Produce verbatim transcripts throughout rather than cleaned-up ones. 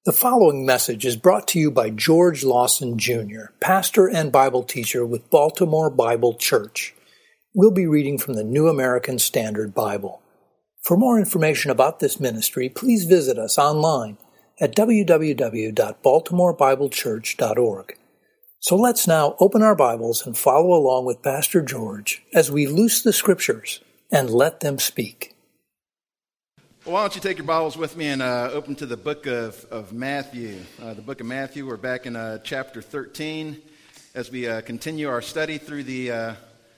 The following message is brought to you by George Lawson, Junior, pastor and Bible teacher with Baltimore Bible Church. We'll be reading from the New American Standard Bible. For more information about this ministry, please visit us online at w w w dot baltimore bible church dot org. So let's now open our Bibles and follow along with Pastor George as we loose the Scriptures and let them speak. Well, why don't you take your Bibles with me and uh, open to the book of, of Matthew. Uh, the book of Matthew, we're back in uh, chapter thirteen as we uh, continue our study through the uh,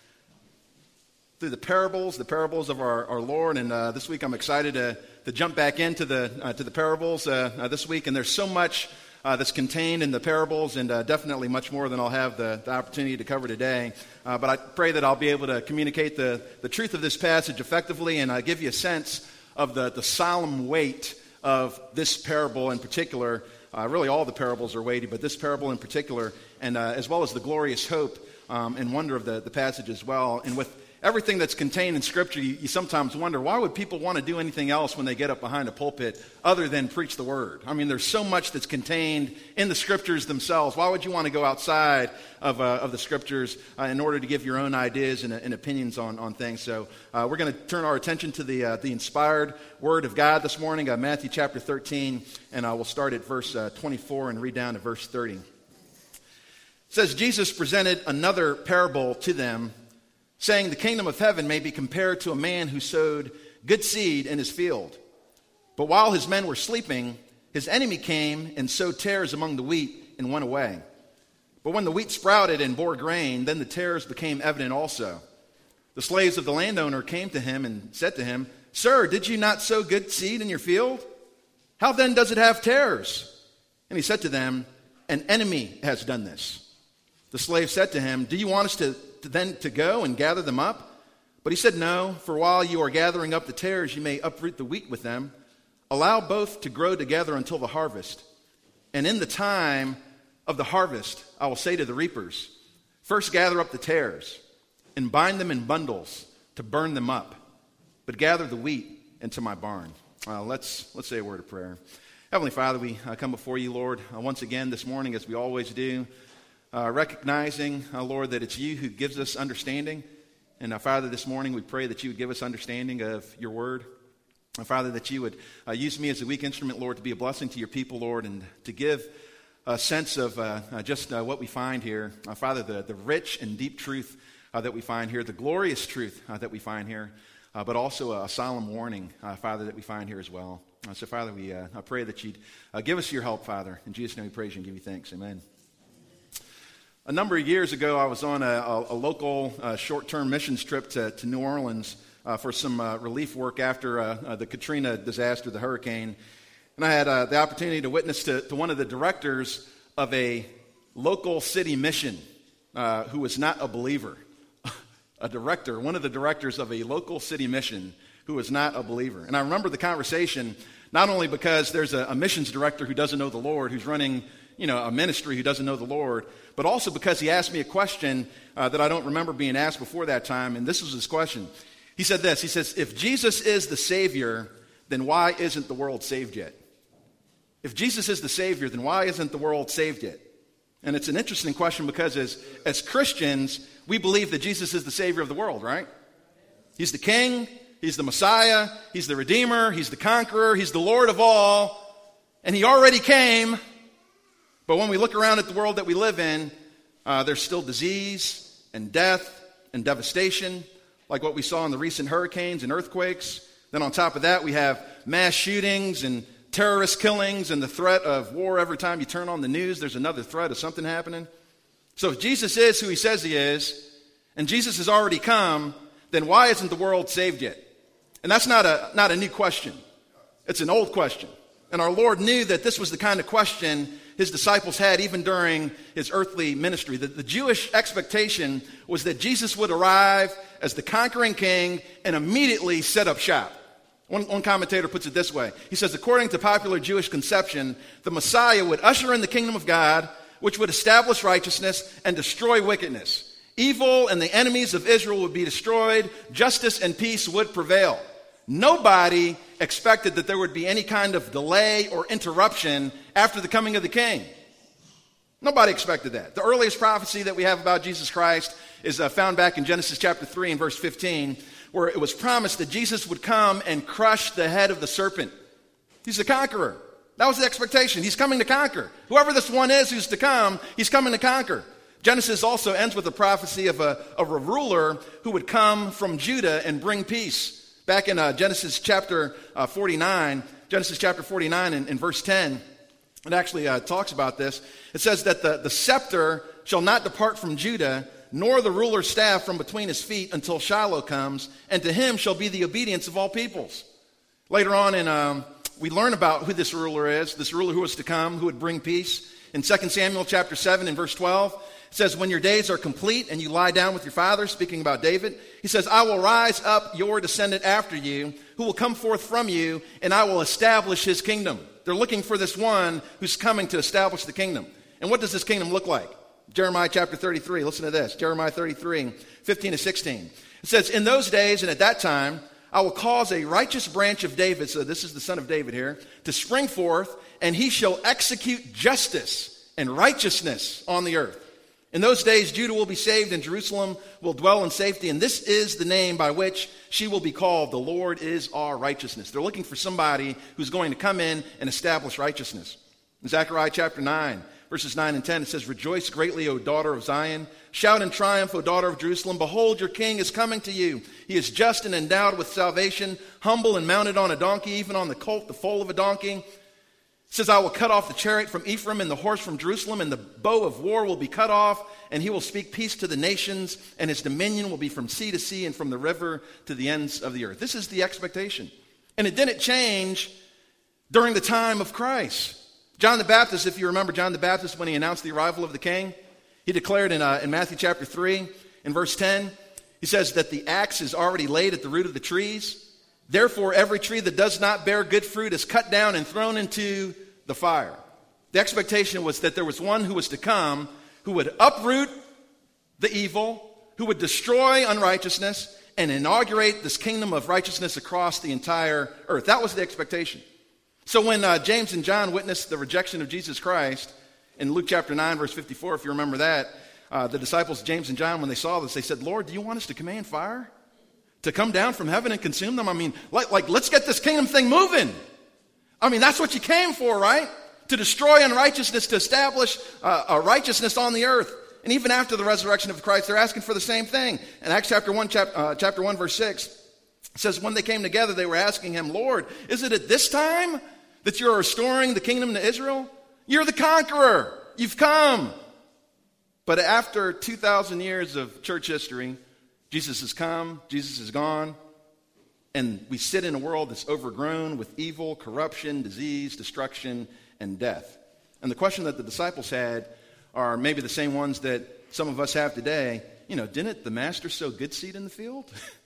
through the parables, the parables of our, our Lord. And uh, this week I'm excited to, to jump back into the uh, to the parables uh, uh, this week. And there's so much uh, that's contained in the parables, and uh, definitely much more than I'll have the, the opportunity to cover today. Uh, but I pray that I'll be able to communicate the, the truth of this passage effectively and uh, give you a sense of the, the solemn weight of this parable in particular. Uh, really all the parables are weighty, but this parable in particular, and uh, as well as the glorious hope um, and wonder of the, the passage as well. And with everything that's contained in Scripture, you, you sometimes wonder, why would people want to do anything else when they get up behind a pulpit other than preach the Word? I mean, there's so much that's contained in the Scriptures themselves. Why would you want to go outside of, uh, of the Scriptures uh, in order to give your own ideas and, and opinions on, on things? So uh, we're going to turn our attention to the, uh, the inspired Word of God this morning, uh, Matthew chapter thirteen, and uh, we'll start at verse uh, twenty-four and read down to verse thirty. It says, Jesus presented another parable to them, saying, the kingdom of heaven may be compared to a man who sowed good seed in his field. But while his men were sleeping, his enemy came and sowed tares among the wheat and went away. But when the wheat sprouted and bore grain, then the tares became evident also. The slaves of the landowner came to him and said to him, Sir, did you not sow good seed in your field? How then does it have tares? And he said to them, an enemy has done this. The slave said to him, do you want us to To then to go and gather them up? But he said, no, for while you are gathering up the tares, you may uproot the wheat with them. Allow both to grow together until the harvest. And in the time of the harvest, I will say to the reapers, first gather up the tares and bind them in bundles to burn them up, but gather the wheat into my barn. Uh, let's, let's say a word of prayer. Heavenly Father, we uh, come before you, Lord, uh, once again this morning, as we always do. Uh, recognizing, uh, Lord, that it's you who gives us understanding. And uh, Father, this morning we pray that you would give us understanding of your word. Uh, Father, that you would uh, use me as a weak instrument, Lord, to be a blessing to your people, Lord, and to give a sense of uh, uh, just uh, what we find here. Uh, Father, the, the rich and deep truth uh, that we find here, the glorious truth uh, that we find here, uh, but also a solemn warning, uh, Father, that we find here as well. Uh, so, Father, we uh, I pray that you'd uh, give us your help, Father. In Jesus' name we praise you and give you thanks. Amen. A number of years ago, I was on a, a, a local uh, short-term missions trip to, to New Orleans uh, for some uh, relief work after uh, uh, the Katrina disaster, the hurricane. And I had uh, the opportunity to witness to, to one of the directors of a local city mission uh, who was not a believer. A director, one of the directors of a local city mission who was not a believer. And I remember the conversation, not only because there's a, a missions director who doesn't know the Lord, who's running you know, a ministry who doesn't know the Lord, but also because he asked me a question uh, that I don't remember being asked before that time, and this was his question. He said this, he says, if Jesus is the Savior, then why isn't the world saved yet? If Jesus is the Savior, then why isn't the world saved yet? And it's an interesting question because as, as Christians, we believe that Jesus is the Savior of the world, right? He's the King, he's the Messiah, he's the Redeemer, he's the Conqueror, he's the Lord of all, and he already came. But when we look around at the world that we live in, uh, there's still disease and death and devastation, like what we saw in the recent hurricanes and earthquakes. Then on top of that, we have mass shootings and terrorist killings and the threat of war. Every time you turn on the news, there's another threat of something happening. So if Jesus is who he says he is, and Jesus has already come, then why isn't the world saved yet? And that's not a, not a new question. It's an old question. And our Lord knew that this was the kind of question his disciples had even during his earthly ministry. The, the Jewish expectation was that Jesus would arrive as the conquering king and immediately set up shop. One, one commentator puts it this way. He says, according to popular Jewish conception, the Messiah would usher in the kingdom of God, which would establish righteousness and destroy wickedness. Evil and the enemies of Israel would be destroyed. Justice and peace would prevail. nobody expected that there would be any kind of delay or interruption after the coming of the king. Nobody expected that. The earliest prophecy that we have about Jesus Christ is uh, found back in Genesis chapter three and verse fifteen, where it was promised that Jesus would come and crush the head of the serpent. He's the conqueror. That was the expectation. He's coming to conquer. Whoever this one is who's to come, he's coming to conquer. Genesis also ends with a prophecy of a, of a ruler who would come from Judah and bring peace. Back in uh, Genesis chapter uh, forty-nine, Genesis chapter forty-nine and, and verse ten, it actually uh, talks about this. It says that the, the scepter shall not depart from Judah, nor the ruler's staff from between his feet until Shiloh comes, and to him shall be the obedience of all peoples. Later on, in, um, we learn about who this ruler is, this ruler who was to come, who would bring peace. In Second Samuel chapter seven and verse twelve, it says, when your days are complete and you lie down with your father, speaking about David, he says, I will rise up your descendant after you, who will come forth from you, and I will establish his kingdom. They're looking for this one who's coming to establish the kingdom. And what does this kingdom look like? Jeremiah chapter thirty-three, listen to this. Jeremiah thirty-three, fifteen to sixteen. It says, in those days and at that time, I will cause a righteous branch of David, so this is the son of David here, to spring forth, and he shall execute justice and righteousness on the earth. In those days, Judah will be saved and Jerusalem will dwell in safety. And this is the name by which she will be called. The Lord is our righteousness. They're looking for somebody who's going to come in and establish righteousness. In Zechariah chapter nine, verses nine and ten, it says, rejoice greatly, O daughter of Zion. Shout in triumph, O daughter of Jerusalem. Behold, your king is coming to you. He is just and endowed with salvation, humble and mounted on a donkey, even on the colt, the foal of a donkey. It says, I will cut off the chariot from Ephraim and the horse from Jerusalem, and the bow of war will be cut off, and he will speak peace to the nations, and his dominion will be from sea to sea and from the river to the ends of the earth. This is the expectation. And it didn't change during the time of Christ. John the Baptist, if you remember John the Baptist, when he announced the arrival of the king, he declared in, uh, in Matthew chapter three, in verse ten, he says that the axe is already laid at the root of the trees. Therefore, every tree that does not bear good fruit is cut down and thrown into the fire. The expectation was that there was one who was to come who would uproot the evil, who would destroy unrighteousness, and inaugurate this kingdom of righteousness across the entire earth. That was the expectation. So when uh, James and John witnessed the rejection of Jesus Christ in Luke chapter nine, verse fifty-four, if you remember that, uh, the disciples, James and John, when they saw this, they said, Lord, do you want us to command fire to come down from heaven and consume them? I mean, like, like let's get this kingdom thing moving. I mean, that's what you came for, right? To destroy unrighteousness, to establish uh, a righteousness on the earth. And even after the resurrection of Christ, they're asking for the same thing. In Acts chapter one, chap- uh, chapter one, verse six, it says, when they came together, they were asking him, Lord, is it at this time that you're restoring the kingdom to Israel? You're the conqueror. You've come. But after two thousand years of church history, Jesus has come, Jesus is gone, and we sit in a world that's overgrown with evil, corruption, disease, destruction, and death. And the question that the disciples had are maybe the same ones that some of us have today. You know, didn't the master sow good seed in the field?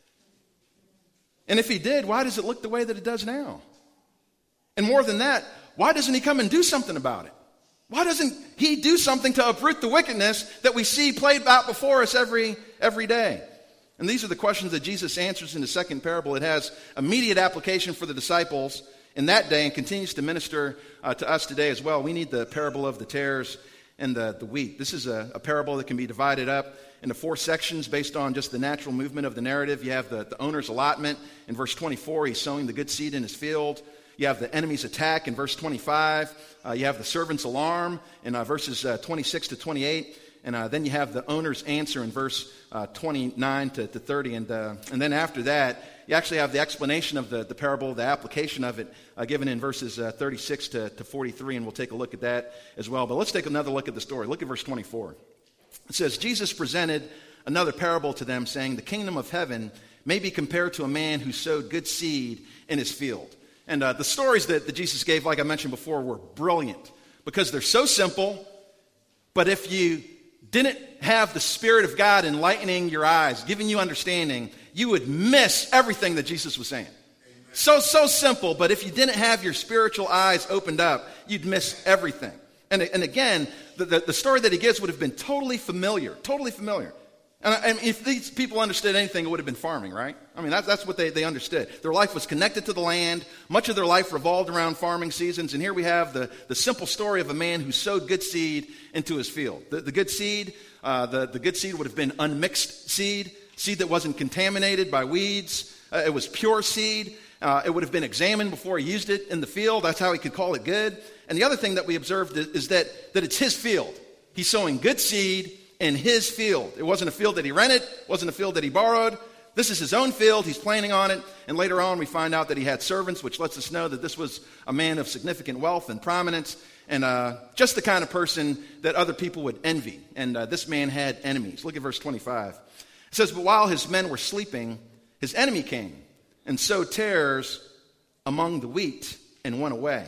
And if he did, why does it look the way that it does now? And more than that, why doesn't he come and do something about it? Why doesn't he do something to uproot the wickedness that we see played out before us every, every day? And these are the questions that Jesus answers in the second parable. It has immediate application for the disciples in that day and continues to minister uh, to us today as well. We need the parable of the tares and the, the wheat. This is a, a parable that can be divided up into four sections based on just the natural movement of the narrative. You have the, the owner's allotment. In verse twenty-four, he's sowing the good seed in his field. You have the enemy's attack in verse twenty-five. Uh, you have the servant's alarm in uh, verses uh, twenty-six to twenty-eight. And uh, then you have the owner's answer in verse uh, twenty-nine to, to thirty. And, uh, and then after that, you actually have the explanation of the, the parable, the application of it, uh, given in verses uh, thirty-six to, to forty-three. And we'll take a look at that as well. But let's take another look at the story. Look at verse twenty-four. It says, Jesus presented another parable to them, saying, the kingdom of heaven may be compared to a man who sowed good seed in his field. And uh, the stories that, that Jesus gave, like I mentioned before, were brilliant because they're so simple. But if you didn't have the Spirit of God enlightening your eyes, giving you understanding, you would miss everything that Jesus was saying. Amen. So, so simple, but if you didn't have your spiritual eyes opened up, you'd miss everything. And, and again, the, the, the story that he gives would have been totally familiar, totally familiar. And, I, and if these people understood anything, it would have been farming, right? I mean, that, that's what they, they understood. Their life was connected to the land. Much of their life revolved around farming seasons. And here we have the, the simple story of a man who sowed good seed into his field. The, the good seed, uh, the, the good seed would have been unmixed seed, seed that wasn't contaminated by weeds. Uh, it was pure seed. Uh, it would have been examined before he used it in the field. That's how he could call it good. And the other thing that we observed is, is that, that it's his field. He's sowing good seed in his field. It wasn't a field that he rented, wasn't a field that he borrowed. This is his own field. He's planning on it. And later on, we find out that he had servants, which lets us know that this was a man of significant wealth and prominence, and uh, just the kind of person that other people would envy. And uh, this man had enemies. Look at verse twenty-five. It says, "But while his men were sleeping, his enemy came and sowed tares among the wheat and went away."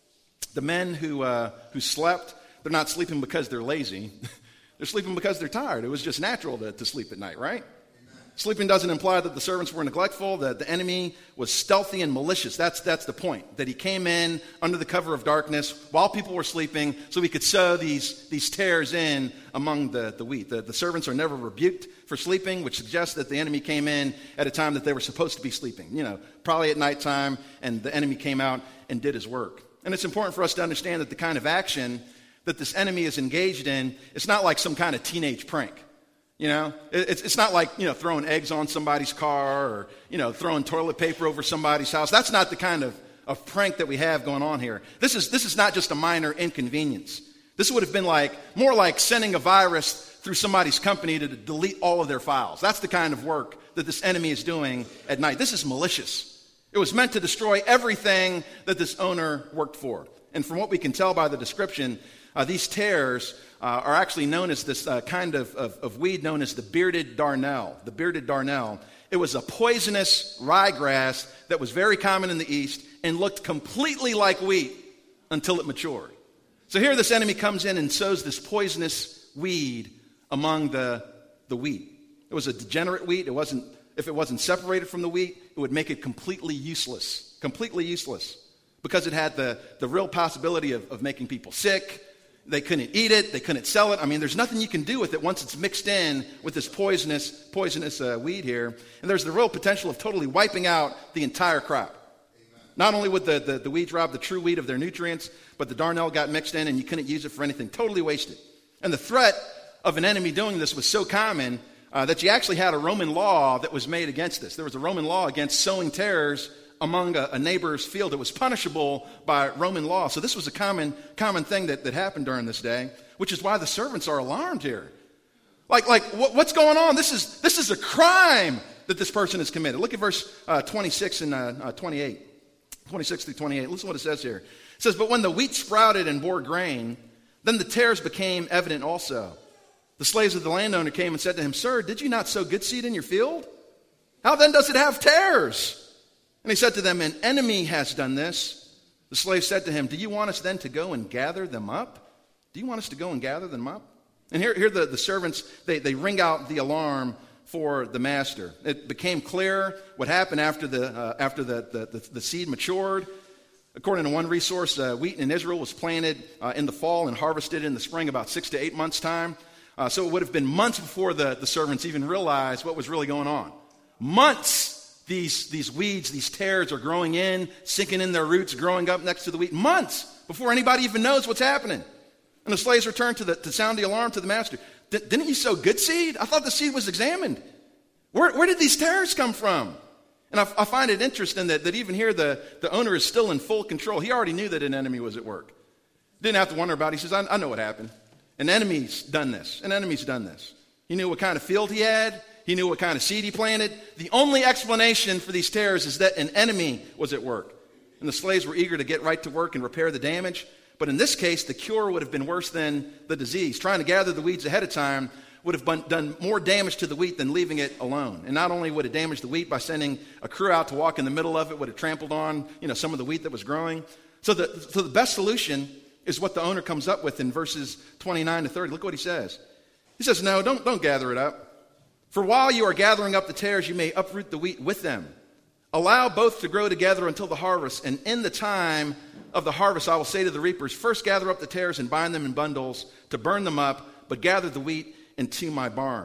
The men who uh, who slept, they're not sleeping because they're lazy. They're sleeping because they're tired. It was just natural to, to sleep at night, right? Amen. Sleeping doesn't imply that the servants were neglectful, that the enemy was stealthy and malicious. That's, that's the point, that he came in under the cover of darkness while people were sleeping so he could sow these, these tares in among the, the wheat. The, the servants are never rebuked for sleeping, which suggests that the enemy came in at a time that they were supposed to be sleeping, you know, probably at nighttime, and the enemy came out and did his work. And it's important for us to understand that the kind of action that this enemy is engaged in, it's not like some kind of teenage prank. You know, it's, it's not like, you know, throwing eggs on somebody's car or, you know, throwing toilet paper over somebody's house. That's not the kind of, of prank that we have going on here. This is, this is not just a minor inconvenience. This would have been like, more like sending a virus through somebody's company to delete all of their files. That's the kind of work that this enemy is doing at night. This is malicious. It was meant to destroy everything that this owner worked for. And from what we can tell by the description, Uh, these tares uh, are actually known as this uh, kind of, of, of weed known as the bearded darnel. The bearded darnel. It was a poisonous ryegrass that was very common in the East and looked completely like wheat until it matured. So here this enemy comes in and sows this poisonous weed among the, the wheat. It was a degenerate wheat. It wasn't, if it wasn't separated from the wheat, it would make it completely useless. Completely useless. Because it had the, the real possibility of, of making people sick. They couldn't eat it. They couldn't sell it. I mean, there's nothing you can do with it once it's mixed in with this poisonous, poisonous uh, weed here. And there's the real potential of totally wiping out the entire crop. Amen. Not only would the, the, the weeds rob the true wheat of their nutrients, but the darnel got mixed in and you couldn't use it for anything. Totally wasted. And the threat of an enemy doing this was so common uh, that you actually had a Roman law that was made against this. There was a Roman law against sowing tares among a, a neighbor's field. It was punishable by Roman law. So this was a common common thing that, that happened during this day, which is why the servants are alarmed here. Like, like what, what's going on? This is this is a crime that this person has committed. Look at verse uh, twenty-six and uh, uh, twenty-eight. twenty-six through twenty-eight. Listen to what it says here. It says, "But when the wheat sprouted and bore grain, then the tares became evident also. The slaves of the landowner came and said to him, 'Sir, did you not sow good seed in your field? How then does it have tares?' And he said to them, 'An enemy has done this.' The slave said to him, 'Do you want us then to go and gather them up? Do you want us to go and gather them up?' And here, here the, the servants, they, they ring out the alarm for the master. It became clear what happened after the, uh, after the, the, the, the seed matured. According to one resource, uh, wheat in Israel was planted uh, in the fall and harvested in the spring, about six to eight months' time. Uh, so it would have been months before the, the servants even realized what was really going on. Months! These, these weeds, these tares are growing in, sinking in their roots, growing up next to the wheat. Months before anybody even knows what's happening. And the slaves return to, the, to sound the alarm to the master. Didn't you sow good seed? I thought the seed was examined. Where, where did these tares come from? And I, I find it interesting that, that even here the, the owner is still in full control. He already knew that an enemy was at work. Didn't have to wonder about it. He says, I, I know what happened. An enemy's done this. An enemy's done this. He knew what kind of field he had. He knew what kind of seed he planted. The only explanation for these tares is that an enemy was at work. And the slaves were eager to get right to work and repair the damage. But in this case, the cure would have been worse than the disease. Trying to gather the weeds ahead of time would have been, done more damage to the wheat than leaving it alone. And not only would it damage the wheat by sending a crew out to walk in the middle of it, would have trampled on, you know, some of the wheat that was growing. So the, so the best solution is what the owner comes up with in verses twenty-nine to thirty. Look what he says. He says, no, don't, don't gather it up. For while you are gathering up the tares, you may uproot the wheat with them. Allow both to grow together until the harvest, and in the time of the harvest I will say to the reapers, first gather up the tares and bind them in bundles to burn them up, but gather the wheat into my barn.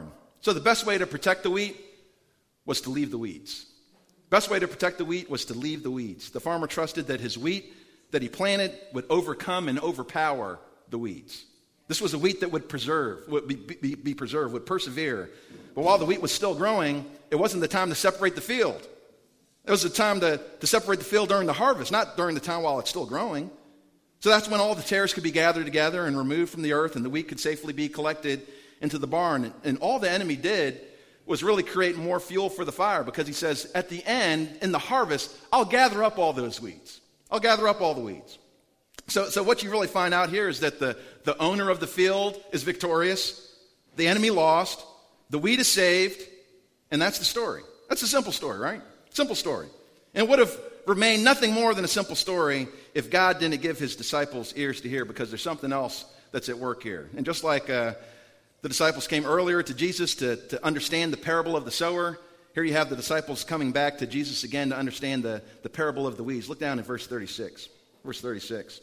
So the best way to protect the wheat was to leave the weeds. Best way to protect the wheat was to leave the weeds. The farmer trusted that his wheat that he planted would overcome and overpower the weeds. This was a wheat that would preserve, would be, be, be preserved, would persevere. But while the wheat was still growing, it wasn't the time to separate the field. It was the time to, to separate the field during the harvest, not during the time while it's still growing. So that's when all the tares could be gathered together and removed from the earth, and the wheat could safely be collected into the barn. And, and all the enemy did was really create more fuel for the fire, because he says, at the end, in the harvest, I'll gather up all those weeds. I'll gather up all the weeds. So, so what you really find out here is that the, the owner of the field is victorious, the enemy lost, the wheat is saved, and that's the story. That's a simple story, right? Simple story. And it would have remained nothing more than a simple story if God didn't give his disciples ears to hear, because there's something else that's at work here. And just like uh, the disciples came earlier to Jesus to, to understand the parable of the sower, here you have the disciples coming back to Jesus again to understand the, the parable of the weeds. Look down at verse thirty-six. Verse thirty-six.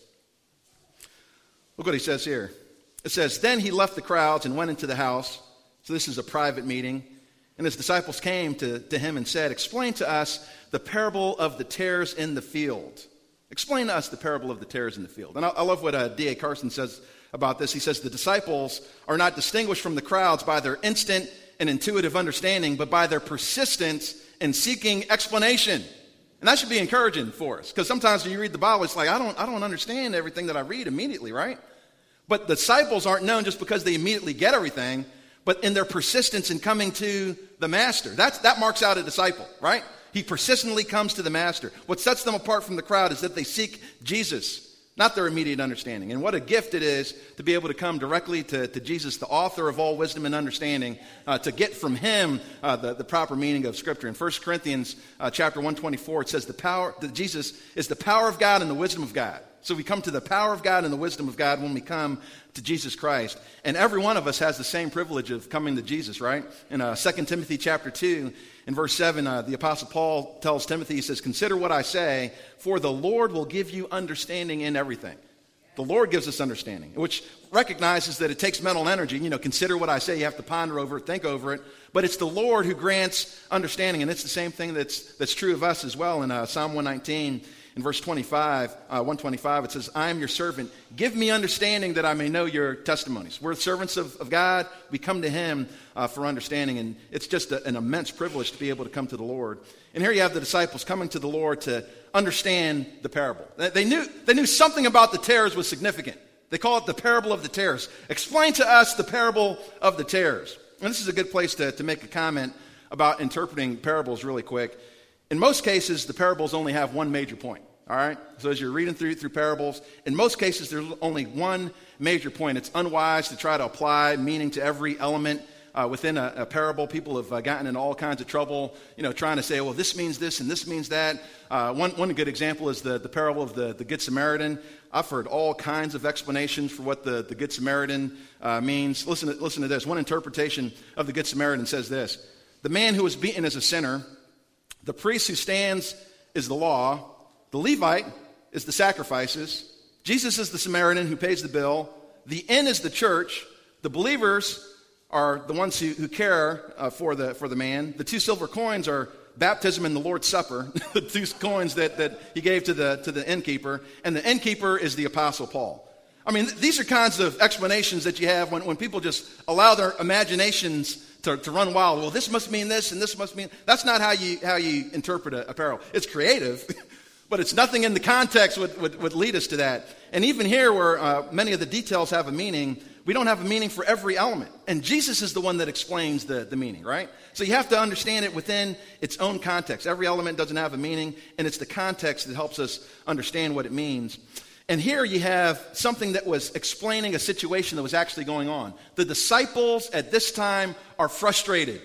Look what he says here. It says, then he left the crowds and went into the house. So this is a private meeting. And his disciples came to, to him and said, explain to us the parable of the tares in the field. Explain to us the parable of the tares in the field. And I, I love what uh, D A Carson says about this. He says, the disciples are not distinguished from the crowds by their instant and intuitive understanding, but by their persistence in seeking explanation. And that should be encouraging for us, because sometimes when you read the Bible, it's like, I don't, I don't understand everything that I read immediately, right? But the disciples aren't known just because they immediately get everything, but in their persistence in coming to the master. That's, that marks out a disciple, right? He persistently comes to the master. What sets them apart from the crowd is that they seek Jesus, not their immediate understanding. And what a gift it is to be able to come directly to, to Jesus, the author of all wisdom and understanding, uh, to get from him uh, the, the proper meaning of Scripture. In First Corinthians uh, chapter one twenty-four, it says the power that Jesus is the power of God and the wisdom of God. So we come to the power of God and the wisdom of God when we come to Jesus Christ. And every one of us has the same privilege of coming to Jesus, right? In uh, Second Timothy chapter two, in verse seven, uh, the Apostle Paul tells Timothy, he says, consider what I say, for the Lord will give you understanding in everything. The Lord gives us understanding, which recognizes that it takes mental energy. You know, consider what I say. You have to ponder over it, think over it. But it's the Lord who grants understanding, and it's the same thing that's that's true of us as well. In uh, Psalm one nineteen, in verse twenty-five, uh, one twenty-five, it says, I am your servant. Give me understanding that I may know your testimonies. We're servants of, of God. We come to him uh, for understanding, and it's just a, an immense privilege to be able to come to the Lord. And here you have the disciples coming to the Lord to understand the parable. They knew, they knew something about the tares was significant. They call it the parable of the tares. Explain to us the parable of the tares. And this is a good place to, to make a comment about interpreting parables really quick. In most cases, the parables only have one major point. All right? So as you're reading through through parables, in most cases, there's only one major point. It's unwise to try to apply meaning to every element uh, within a, a parable. People have uh, gotten in all kinds of trouble, you know, trying to say, well, this means this and this means that. Uh, one, one good example is the, the parable of the, the Good Samaritan. I've heard all kinds of explanations for what the, the Good Samaritan uh, means. Listen to, listen to this. One interpretation of the Good Samaritan says this. The man who was beaten is a sinner. The priest who stands is the law. The Levite is the sacrifices. Jesus is the Samaritan who pays the bill. The inn is the church. The believers are the ones who, who care uh, for the for the man. The two silver coins are baptism and the Lord's Supper, the two coins that, that he gave to the to the innkeeper. And the innkeeper is the Apostle Paul. I mean, th- these are kinds of explanations that you have when, when people just allow their imaginations to, to run wild. Well, this must mean this and this must mean... That's not how you how you interpret a, a parable. It's creative, but it's nothing in the context would, would, would lead us to that. And even here where uh, many of the details have a meaning, we don't have a meaning for every element. And Jesus is the one that explains the, the meaning, right? So you have to understand it within its own context. Every element doesn't have a meaning, and it's the context that helps us understand what it means. And here you have something that was explaining a situation that was actually going on. The disciples at this time are frustrated.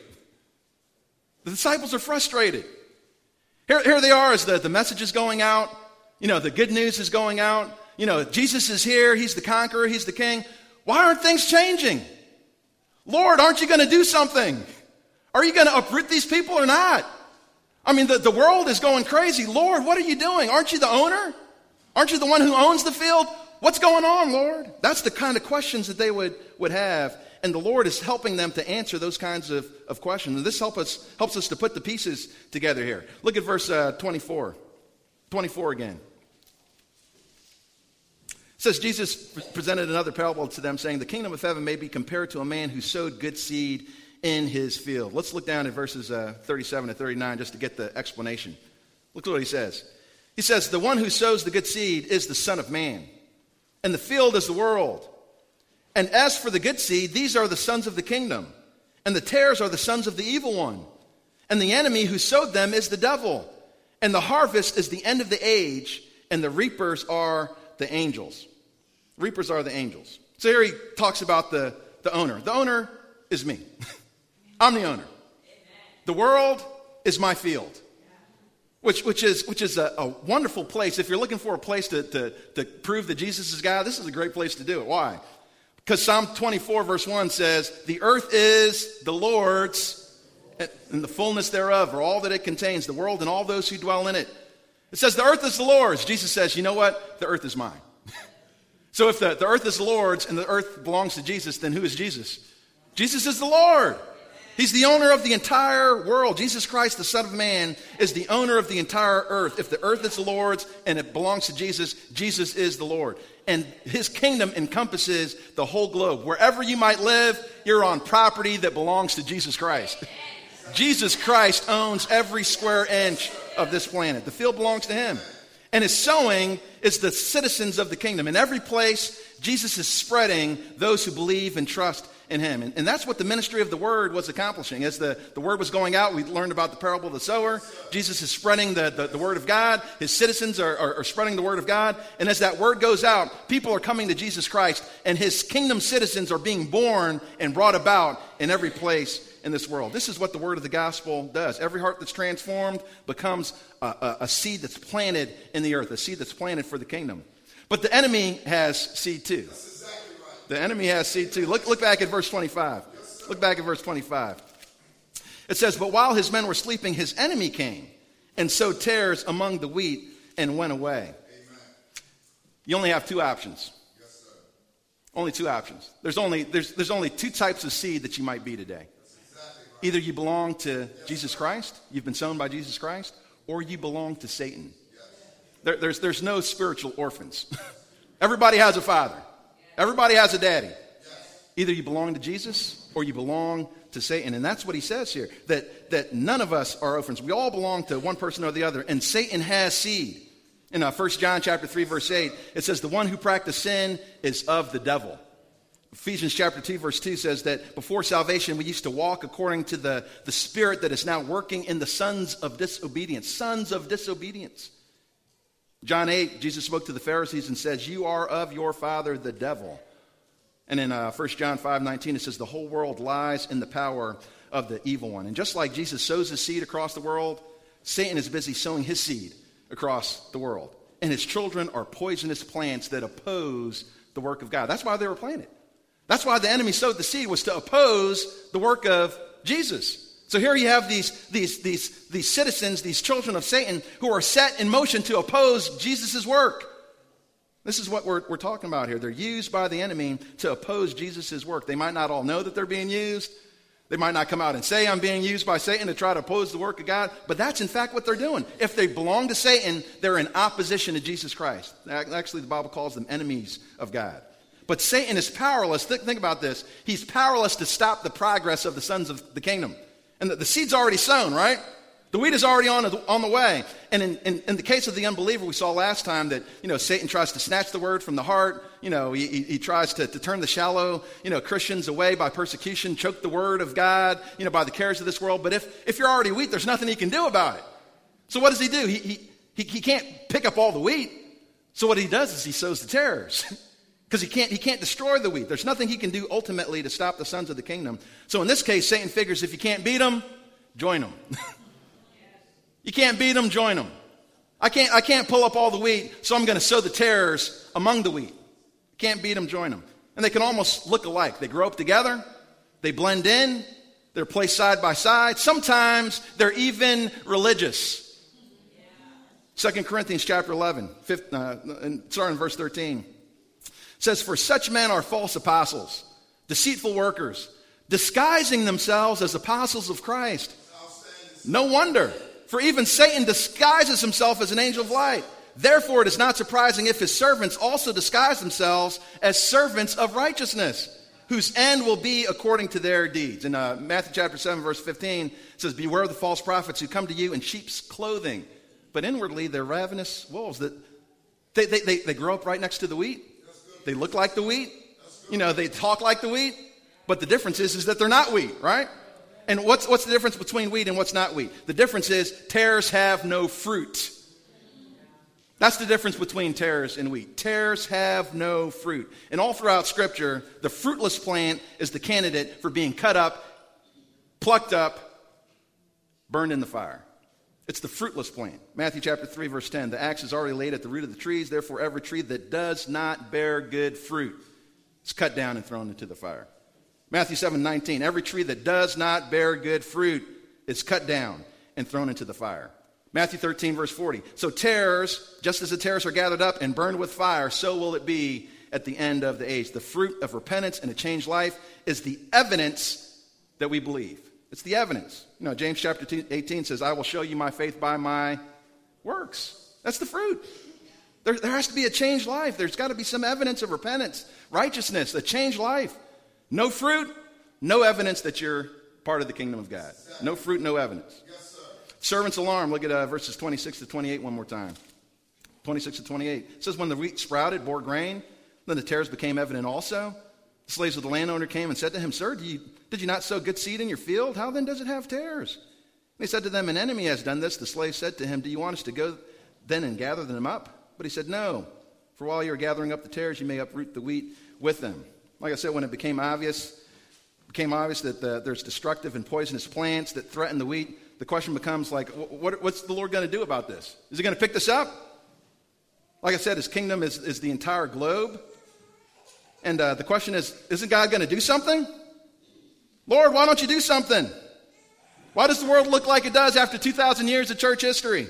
The disciples are frustrated. Here, here they are as the, the message is going out. You know, the good news is going out. You know, Jesus is here. He's the conqueror. He's the king. Why aren't things changing? Lord, aren't you going to do something? Are you going to uproot these people or not? I mean, the, the world is going crazy. Lord, what are you doing? Aren't you the owner? Aren't you the one who owns the field? What's going on, Lord? That's the kind of questions that they would, would have. and the Lord is helping them to answer those kinds of, of questions. And this help us, helps us to put the pieces together here. Look at verse uh, twenty-four. twenty-four again. It says, Jesus presented another parable to them, saying, the kingdom of heaven may be compared to a man who sowed good seed in his field. Let's look down at verses uh, thirty-seven to thirty-nine just to get the explanation. Look at what he says. He says, the one who sows the good seed is the Son of Man, and the field is the world. And as for the good seed, these are the sons of the kingdom, and the tares are the sons of the evil one. And the enemy who sowed them is the devil. And the harvest is the end of the age, and the reapers are the angels. Reapers are the angels. So here he talks about the, the owner. The owner is me. I'm the owner. The world is my field. Which, which is, which is a, a wonderful place. If you're looking for a place to, to, to prove that Jesus is God, this is a great place to do it. Why? Because Psalm twenty-four verse one says, the earth is the Lord's and the fullness thereof, or all that it contains, the world and all those who dwell in it. It says the earth is the Lord's. Jesus says, you know what? The earth is mine. So if the, the earth is the Lord's and the earth belongs to Jesus, then who is Jesus? Jesus is the Lord. He's the owner of the entire world. Jesus Christ, the Son of Man, is the owner of the entire earth. If the earth is the Lord's and it belongs to Jesus, Jesus is the Lord. And his kingdom encompasses the whole globe. Wherever you might live, you're on property that belongs to Jesus Christ. Jesus Christ owns every square inch of this planet. The field belongs to him. And his sowing is the citizens of the kingdom. In every place, Jesus is spreading those who believe and trust in him. And, and that's what the ministry of the word was accomplishing. As the, the word was going out, we learned about the parable of the sower. Jesus is spreading the, the, the word of God. His citizens are, are, are spreading the word of God. And as that word goes out, people are coming to Jesus Christ, and his kingdom citizens are being born and brought about in every place in this world. This is what the word of the gospel does. Every heart that's transformed becomes a, a, a seed that's planted in the earth, a seed that's planted for the kingdom. But the enemy has seed too. The enemy has seed too. Look, look back at verse twenty-five. Look back at verse twenty-five. It says, but while his men were sleeping, his enemy came and sowed tares among the wheat and went away. Amen. You only have two options. Yes, sir. Only two options. There's only, there's, there's only two types of seed that you might be today. Exactly right. Either you belong to yes, Jesus Christ, you've been sown by Jesus Christ, or you belong to Satan. Yes. There, there's, there's no spiritual orphans. Everybody has a father. Everybody has a daddy. Either you belong to Jesus or you belong to Satan. And that's what he says here, that, that none of us are orphans. We all belong to one person or the other. And Satan has seed. In uh, First John chapter three, verse eight, it says, the one who practices sin is of the devil. Ephesians chapter two, verse two says that before salvation, we used to walk according to the, the spirit that is now working in the sons of disobedience. Sons of disobedience. John eight, Jesus spoke to the Pharisees and says, you are of your father, the devil. And in uh, First John five nineteen, it says, the whole world lies in the power of the evil one. And just like Jesus sows his seed across the world, Satan is busy sowing his seed across the world. And his children are poisonous plants that oppose the work of God. That's why they were planted. That's why the enemy sowed the seed, was to oppose the work of Jesus. So here you have these, these, these, these citizens, these children of Satan, who are set in motion to oppose Jesus' work. This is what we're, we're talking about here. They're used by the enemy to oppose Jesus' work. They might not all know that they're being used. They might not come out and say, I'm being used by Satan to try to oppose the work of God. But that's in fact what they're doing. If they belong to Satan, they're in opposition to Jesus Christ. Actually, the Bible calls them enemies of God. But Satan is powerless. Think, think about this. He's powerless to stop the progress of the sons of the kingdom. And the, the seed's already sown, right? The wheat is already on, on the way. And in, in, in the case of the unbeliever, we saw last time that, you know, Satan tries to snatch the word from the heart. You know, he, he, he tries to, to turn the shallow, you know, Christians away by persecution, choke the word of God, you know, by the cares of this world. But if, if you're already wheat, there's nothing he can do about it. So what does he do? He, he, he, he can't pick up all the wheat. So what he does is he sows the tares. Because he can't, he can't destroy the wheat. There's nothing he can do ultimately to stop the sons of the kingdom. So in this case, Satan figures if you can't beat them, join them. You can't beat them, join them. I can't, I can't pull up all the wheat, so I'm going to sow the tares among the wheat. Can't beat them, join them. And they can almost look alike. They grow up together. They blend in. They're placed side by side. Sometimes they're even religious. Second Corinthians chapter eleven, fifth, uh, starting in verse thirteen. Says, for such men are false apostles, Deceitful workers, disguising themselves as apostles of Christ. No wonder, for even Satan disguises himself as an angel of light. Therefore, it is not surprising if his servants also disguise themselves as servants of righteousness, whose end will be according to their deeds. In uh, Matthew chapter seven, verse fifteen, it says, beware of the false prophets who come to you in sheep's clothing, but inwardly they're ravenous wolves. That they, they, they, they grow up right next to the wheat. They look like the wheat. You know, they talk like the wheat. But the difference is, is that they're not wheat, right? And what's, what's the difference between wheat and what's not wheat? The difference is tares have no fruit. That's the difference between tares and wheat. Tares have no fruit. And all throughout Scripture, the fruitless plant is the candidate for being cut up, plucked up, burned in the fire. It's the fruitless plant. Matthew chapter three, verse ten, the axe is already laid at the root of the trees, therefore every tree that does not bear good fruit is cut down and thrown into the fire. Matthew seven, nineteen, every tree that does not bear good fruit is cut down and thrown into the fire. Matthew thirteen, verse forty, so tares, just as the tares are gathered up and burned with fire, so will it be at the end of the age. The fruit of repentance and a changed life is the evidence that we believe. It's the evidence. You know, James chapter eighteen says, I will show you my faith by my works. That's the fruit. There, there has to be a changed life. There's got to be some evidence of repentance, righteousness, a changed life. No fruit, no evidence that you're part of the kingdom of God. No fruit, no evidence. Servant's alarm. Look at uh, verses twenty-six to twenty-eight one more time. twenty-six to twenty-eight. It says, when the wheat sprouted, bore grain, then the tares became evident also. The slaves of the landowner came and said to him, Sir, do you, did you not sow good seed in your field? How then does it have tares? And he said to them, An enemy has done this. The slave said to him, Do you want us to go then and gather them up? But he said, No, for while you are gathering up the tares, you may uproot the wheat with them. Like I said, when it became obvious, became obvious that the, there's destructive and poisonous plants that threaten the wheat, the question becomes like, what, what's the Lord going to do about this? Is he going to pick this up? Like I said, his kingdom is, is the entire globe. And uh, the question is, isn't God going to do something? Lord, why don't you do something? Why does the world look like it does after two thousand years of church history?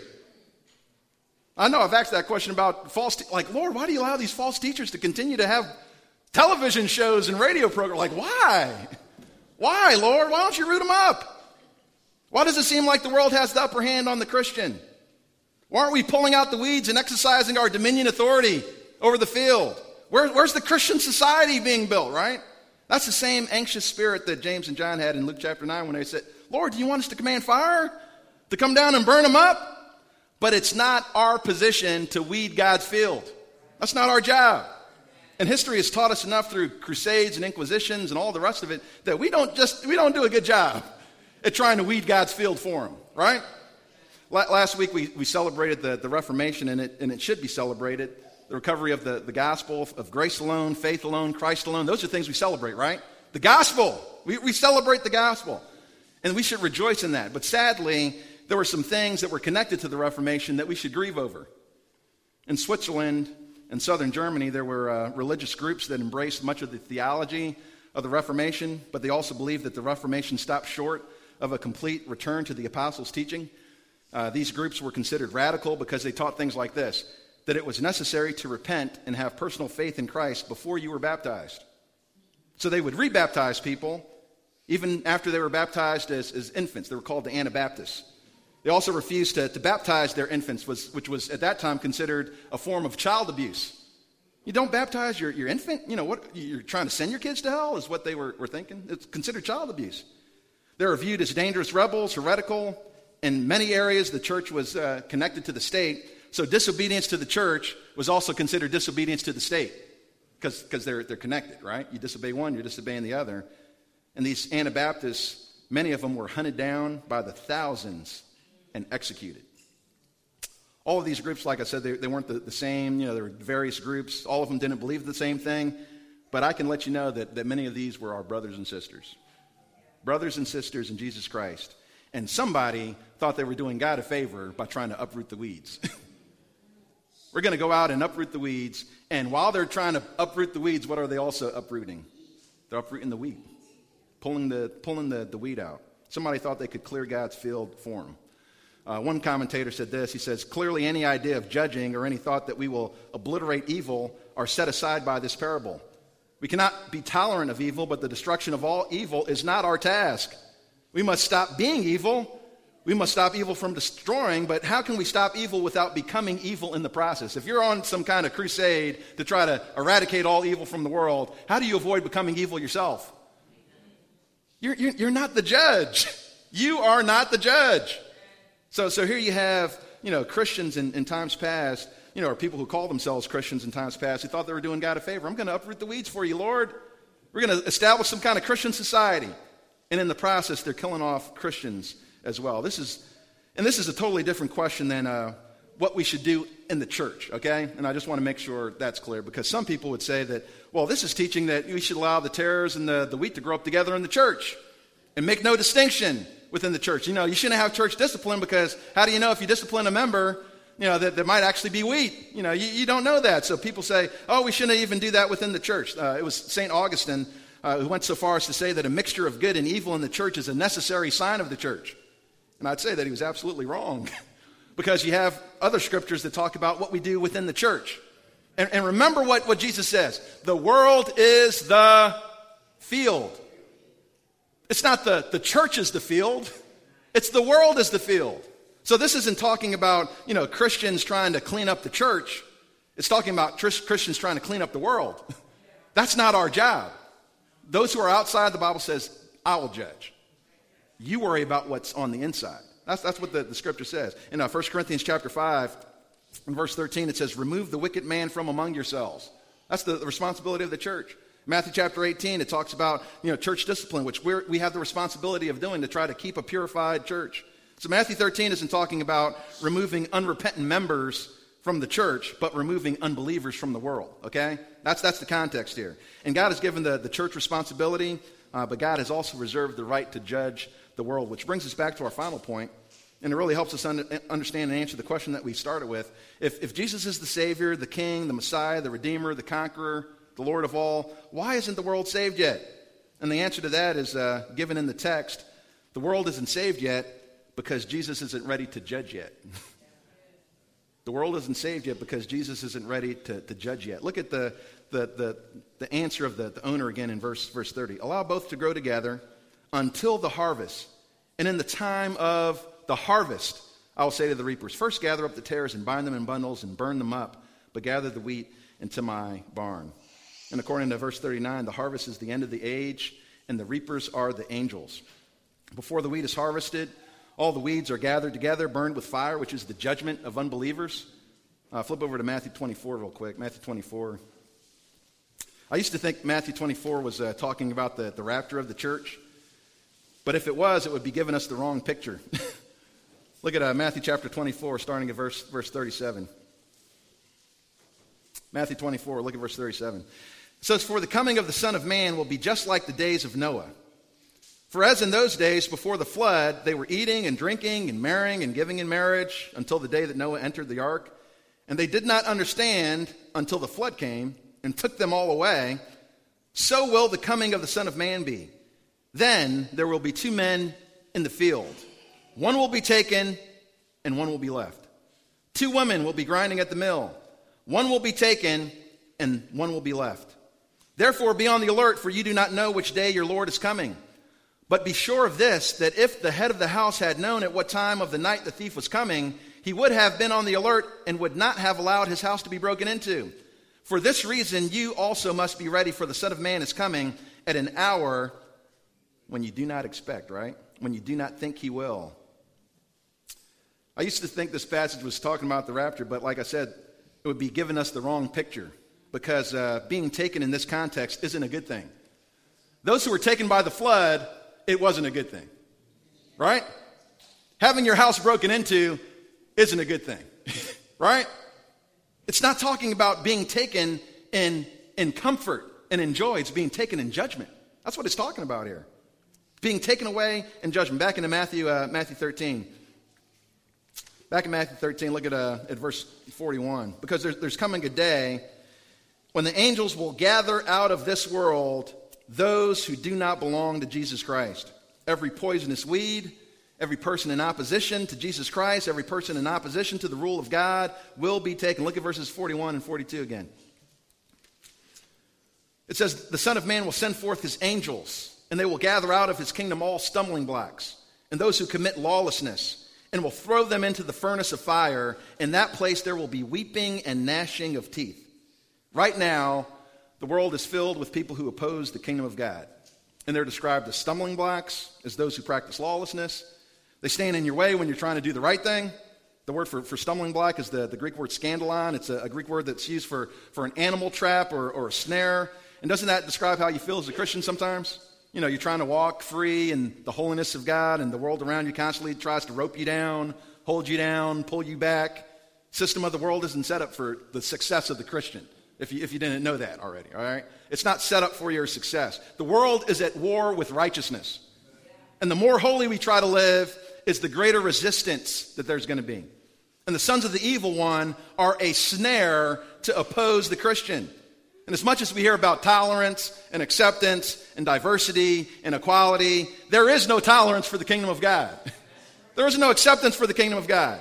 I know I've asked that question about false, te- like, Lord, why do you allow these false teachers to continue to have television shows and radio programs? Like, why? Why, Lord? Why don't you root them up? Why does it seem like the world has the upper hand on the Christian? Why aren't we pulling out the weeds and exercising our dominion authority over the field? Where, where's the Christian society being built, right? That's the same anxious spirit that James and John had in Luke chapter nine when they said, Lord, do you want us to command fire to come down and burn them up? But it's not our position to weed God's field. That's not our job. And history has taught us enough through crusades and inquisitions and all the rest of it that we don't just, we don't do a good job at trying to weed God's field for him, right? Last week we, we celebrated the, the Reformation, and it, and it should be celebrated. The recovery of the, the gospel, of grace alone, faith alone, Christ alone. Those are things we celebrate, right? The gospel. We, we celebrate the gospel. And we should rejoice in that. But sadly, there were some things that were connected to the Reformation that we should grieve over. In Switzerland and southern Germany, there were uh, religious groups that embraced much of the theology of the Reformation, but they also believed that the Reformation stopped short of a complete return to the apostles' teaching. Uh, these groups were considered radical because they taught things like this, that it was necessary to repent and have personal faith in Christ before you were baptized. So they would rebaptize people even after they were baptized as, as infants. They were called the Anabaptists. They also refused to, to baptize their infants, was, which was at that time considered a form of child abuse. You don't baptize your, your infant? You know, what, you're trying to send your kids to hell is what they were, were thinking. It's considered child abuse. They were viewed as dangerous rebels, heretical. In many areas, the church was uh, connected to the state. So disobedience to the church was also considered disobedience to the state because because they're, they're connected, right? You disobey one, you're disobeying the other. And these Anabaptists, many of them were hunted down by the thousands and executed. All of these groups, like I said, they, they weren't the, the same. You know, there were various groups. All of them didn't believe the same thing. But I can let you know that, that many of these were our brothers and sisters. Brothers and sisters in Jesus Christ. And somebody thought they were doing God a favor by trying to uproot the weeds. We're going to go out and uproot the weeds. And while they're trying to uproot the weeds, what are they also uprooting? They're uprooting the wheat, pulling the pulling the, the weed out. Somebody thought they could clear God's field for them. Uh, one commentator said this. He says, clearly any idea of judging or any thought that we will obliterate evil are set aside by this parable. We cannot be tolerant of evil, but the destruction of all evil is not our task. We must stop being evil. We must stop evil from destroying, but how can we stop evil without becoming evil in the process? If you're on some kind of crusade to try to eradicate all evil from the world, how do you avoid becoming evil yourself? You're, you're, you're not the judge. You are not the judge. So, so here you have, you know, Christians in, in times past, you know, or people who call themselves Christians in times past who thought they were doing God a favor. I'm going to uproot the weeds for you, Lord. We're going to establish some kind of Christian society. And in the process, they're killing off Christians as well. This is, and this is a totally different question than uh, what we should do in the church, okay? And I just want to make sure that's clear, because some people would say that, well, this is teaching that we should allow the tares and the, the wheat to grow up together in the church and make no distinction within the church. You know, you shouldn't have church discipline, because how do you know if you discipline a member, you know, that there might actually be wheat? You know, you, you don't know that. So people say, oh, we shouldn't even do that within the church. Uh, it was Saint Augustine uh, who went so far as to say that a mixture of good and evil in the church is a necessary sign of the church. And I'd say that he was absolutely wrong, because you have other scriptures that talk about what we do within the church. And, and remember what, what Jesus says. The world is the field. It's not the, the church is the field. It's the world is the field. So this isn't talking about, you know, Christians trying to clean up the church. It's talking about tr- Christians trying to clean up the world. That's not our job. Those who are outside, the Bible says, I will judge. You worry about what's on the inside. That's, that's what the, the scripture says. In uh, First Corinthians chapter five, in verse thirteen, it says, remove the wicked man from among yourselves. That's the, the responsibility of the church. Matthew chapter eighteen, it talks about, you know, church discipline, which we're, we have the responsibility of doing to try to keep a purified church. So Matthew thirteen isn't talking about removing unrepentant members from the church, but removing unbelievers from the world, okay? That's, that's the context here. And God has given the, the church responsibility, uh, but God has also reserved the right to judge the world, which brings us back to our final point, and it really helps us un- understand and answer the question that we started with. If, if Jesus is the Savior, the King, the Messiah, the Redeemer, the Conqueror, the Lord of all, why isn't the world saved yet? And the answer to that is uh, given in the text. The world isn't saved yet because Jesus isn't ready to judge yet. The world isn't saved yet because Jesus isn't ready to, to judge yet. Look at the, the, the, the answer of the, the owner again in verse, verse thirty. Allow both to grow together until the harvest. And in the time of the harvest, I will say to the reapers, first gather up the tares and bind them in bundles and burn them up, but gather the wheat into my barn. And according to verse thirty-nine, the harvest is the end of the age, and the reapers are the angels. Before the wheat is harvested, all the weeds are gathered together, burned with fire, which is the judgment of unbelievers. Uh, flip over to Matthew twenty-four real quick. Matthew twenty-four. I used to think Matthew twenty-four was uh, talking about the, the rapture of the church. But if it was, it would be giving us the wrong picture. Look at uh, Matthew chapter twenty-four, starting at verse, verse thirty-seven. Matthew twenty-four, look at verse thirty-seven. It says, for the coming of the Son of Man will be just like the days of Noah. For as in those days before the flood, they were eating and drinking and marrying and giving in marriage until the day that Noah entered the ark. And they did not understand until the flood came and took them all away. So will the coming of the Son of Man be. Then there will be two men in the field. One will be taken and one will be left. Two women will be grinding at the mill. One will be taken and one will be left. Therefore be on the alert, for you do not know which day your Lord is coming. But be sure of this, that if the head of the house had known at what time of the night the thief was coming, he would have been on the alert and would not have allowed his house to be broken into. For this reason you also must be ready, for the Son of Man is coming at an hour when you do not expect, right? When you do not think he will. I used to think this passage was talking about the rapture, but like I said, it would be giving us the wrong picture, because uh, being taken in this context isn't a good thing. Those who were taken by the flood, it wasn't a good thing, right? Having your house broken into isn't a good thing, right? It's not talking about being taken in, in comfort and in joy. It's being taken in judgment. That's what it's talking about here. Being taken away in judgment. Back into Matthew uh, Matthew thirteen. Back in Matthew thirteen, look at, uh, at verse forty-one. Because there's, there's coming a day when the angels will gather out of this world those who do not belong to Jesus Christ. Every poisonous weed, every person in opposition to Jesus Christ, every person in opposition to the rule of God will be taken. Look at verses forty-one and forty-two again. It says, the Son of Man will send forth his angels, and they will gather out of his kingdom all stumbling blocks and those who commit lawlessness, and will throw them into the furnace of fire. In that place there will be weeping and gnashing of teeth. Right now, the world is filled with people who oppose the kingdom of God. And they're described as stumbling blocks, as those who practice lawlessness. They stand in your way when you're trying to do the right thing. The word for, for stumbling block is the, the Greek word scandalon. It's a, a Greek word that's used for, for an animal trap or, or a snare. And doesn't that describe how you feel as a Christian sometimes? You know, you're trying to walk free in the holiness of God, and the world around you constantly tries to rope you down, hold you down, pull you back. System of the world isn't set up for the success of the Christian, if you, if you didn't know that already, all right? It's not set up for your success. The world is at war with righteousness. And the more holy we try to live, is the greater resistance that there's going to be. And the sons of the evil one are a snare to oppose the Christian. And as much as we hear about tolerance and acceptance and diversity and equality, there is no tolerance for the kingdom of God. There is no acceptance for the kingdom of God.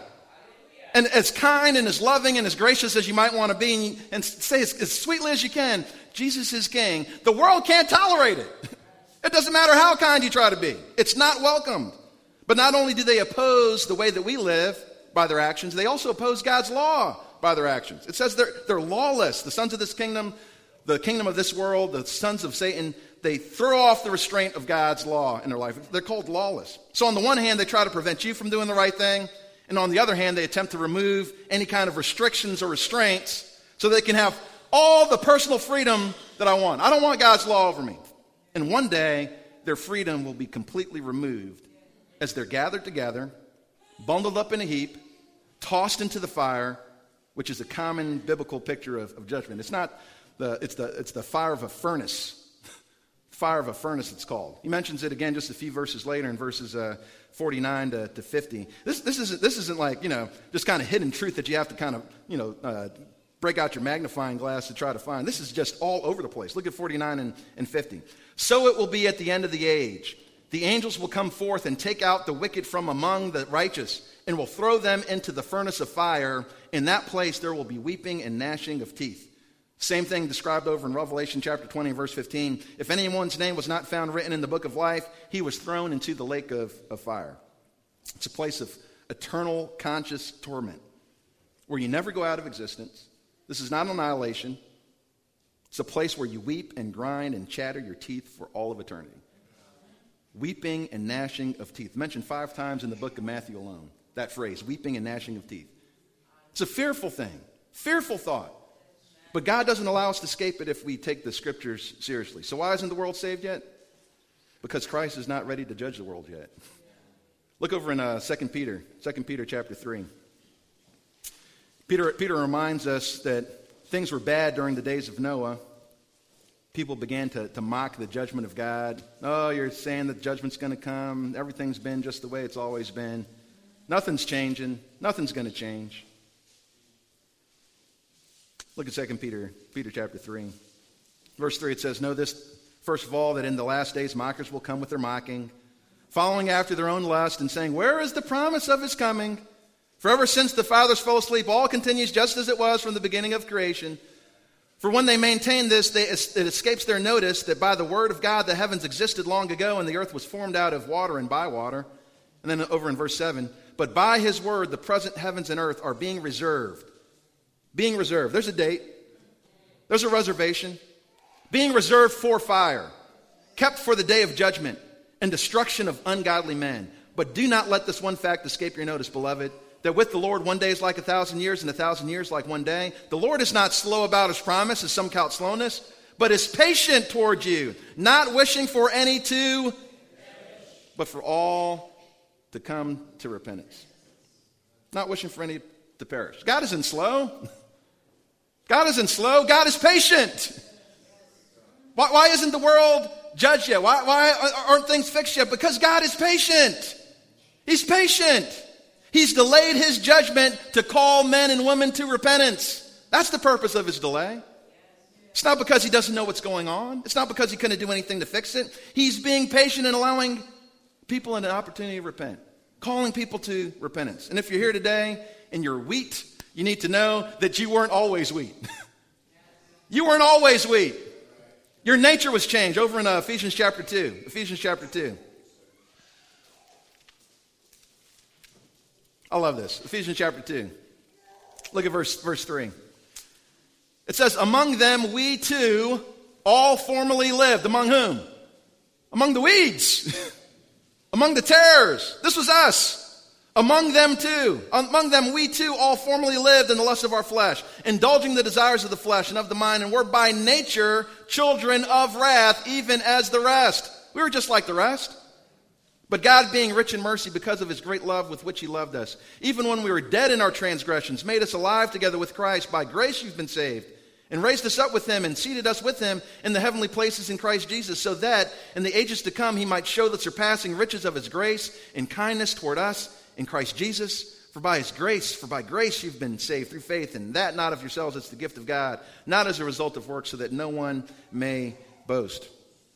And as kind and as loving and as gracious as you might want to be, and say as, as sweetly as you can, Jesus is king, the world can't tolerate it. It doesn't matter how kind you try to be. It's not welcomed. But not only do they oppose the way that we live by their actions, they also oppose God's law by their actions. It says they're, they're lawless. The sons of this kingdom, the kingdom of this world, the sons of Satan, they throw off the restraint of God's law in their life. They're called lawless. So on the one hand, they try to prevent you from doing the right thing. And on the other hand, they attempt to remove any kind of restrictions or restraints so they can have all the personal freedom that I want. I don't want God's law over me. And one day, their freedom will be completely removed as they're gathered together, bundled up in a heap, tossed into the fire, which is a common biblical picture of, of judgment. It's not the, it's the, it's the fire of a furnace. Fire of a furnace, it's called. He mentions it again just a few verses later in verses uh, forty-nine to, to fifty. This, this, isn't, this isn't like, you know, just kind of hidden truth that you have to kind of, you know, uh, break out your magnifying glass to try to find. This is just all over the place. Look at forty-nine and, and fifty. So it will be at the end of the age. The angels will come forth and take out the wicked from among the righteous and will throw them into the furnace of fire. In that place there will be weeping and gnashing of teeth. Same thing described over in Revelation chapter twenty, verse fifteen. If anyone's name was not found written in the book of life, he was thrown into the lake of, of fire. It's a place of eternal conscious torment where you never go out of existence. This is not annihilation. It's a place where you weep and grind and chatter your teeth for all of eternity. Weeping and gnashing of teeth. Mentioned five times in the book of Matthew alone. That phrase, weeping and gnashing of teeth. It's a fearful thing. Fearful thought. But God doesn't allow us to escape it if we take the scriptures seriously. So why isn't the world saved yet? Because Christ is not ready to judge the world yet. Look over in uh, Second Peter, Second Peter chapter three. Peter, Peter reminds us that things were bad during the days of Noah. People began to, to mock the judgment of God. Oh, you're saying that judgment's going to come. Everything's been just the way it's always been. Nothing's changing. Nothing's going to change. Look at Second Peter, Peter chapter three. Verse three, it says, know this, first of all, that in the last days mockers will come with their mocking, following after their own lust and saying, where is the promise of his coming? For ever since the fathers fell asleep, all continues just as it was from the beginning of creation. For when they maintain this, they, it escapes their notice that by the word of God the heavens existed long ago and the earth was formed out of water and by water. And then over in verse seven, but by his word the present heavens and earth are being reserved. Being reserved. There's a date. There's a reservation. Being reserved for fire. Kept for the day of judgment and destruction of ungodly men. But do not let this one fact escape your notice, beloved, that with the Lord one day is like a thousand years and a thousand years like one day. The Lord is not slow about his promise, as some count slowness, but is patient toward you, not wishing for any to, but for all to come to repentance. Not wishing for any to perish. God isn't slow. God isn't slow. God is patient. Why, why isn't the world judged yet? Why, why aren't things fixed yet? Because God is patient. He's patient. He's delayed his judgment to call men and women to repentance. That's the purpose of his delay. It's not because he doesn't know what's going on. It's not because he couldn't do anything to fix it. He's being patient and allowing people an opportunity to repent. Calling people to repentance. And if you're here today and you're wheat, you need to know that you weren't always wheat. You weren't always wheat. Your nature was changed. Over in uh, Ephesians chapter two. Ephesians chapter two. I love this. Ephesians chapter two. Look at verse, verse three. It says, among them we too all formerly lived. Among whom? Among the weeds. Among the tares. This was us. Among them too. Among them we too all formerly lived in the lust of our flesh, indulging the desires of the flesh and of the mind, and were by nature children of wrath, even as the rest. We were just like the rest. But God, being rich in mercy because of his great love with which he loved us, even when we were dead in our transgressions, made us alive together with Christ. By grace you've been saved, and raised us up with him, and seated us with him in the heavenly places in Christ Jesus, so that in the ages to come he might show the surpassing riches of his grace and kindness toward us in Christ Jesus. For by his grace, for by grace you've been saved through faith, and that not of yourselves, it's the gift of God, not as a result of works, so that no one may boast.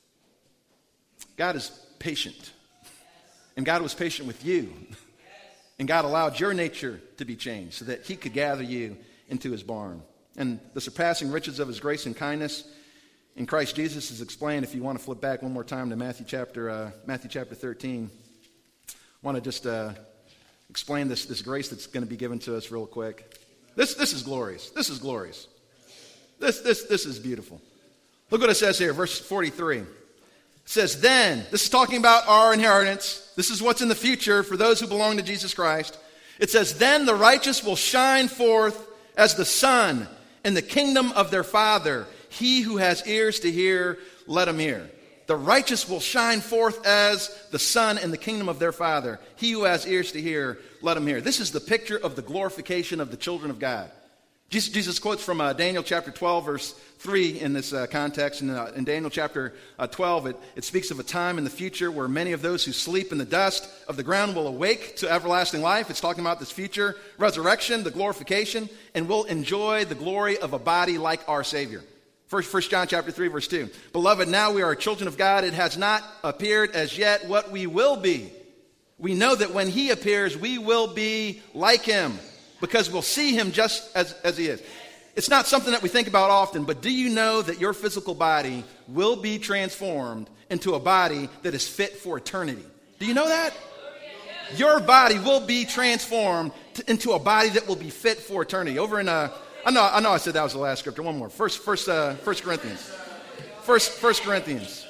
God is patient. And God was patient with you. And God allowed your nature to be changed so that he could gather you into his barn. And the surpassing riches of his grace and kindness in Christ Jesus is explained. If you want to flip back one more time to Matthew chapter uh, Matthew chapter thirteen, I want to just uh, explain this, this grace that's going to be given to us real quick. This this is glorious. This is glorious. This this this is beautiful. Look what it says here, verse forty-three. It says, then, this is talking about our inheritance. This is what's in the future for those who belong to Jesus Christ. It says, then the righteous will shine forth as the sun in the kingdom of their Father. He who has ears to hear, let him hear. The righteous will shine forth as the sun in the kingdom of their Father. He who has ears to hear, let him hear. This is the picture of the glorification of the children of God. Jesus, Jesus quotes from uh, Daniel chapter twelve, verse three in this uh, context. And uh, in Daniel chapter uh, twelve, it, it speaks of a time in the future where many of those who sleep in the dust of the ground will awake to everlasting life. It's talking about this future resurrection, the glorification, and will enjoy the glory of a body like our Savior. First, First John chapter three, verse two. Beloved, now we are children of God. It has not appeared as yet what we will be. We know that when he appears, we will be like him, because we'll see him just as, as he is. It's not something that we think about often, but do you know that your physical body will be transformed into a body that is fit for eternity? Do you know that? Your body will be transformed to, into a body that will be fit for eternity. Over in, uh, I know, I know I said that was the last scripture. One more. First, first, uh, First Corinthians. First, First Corinthians.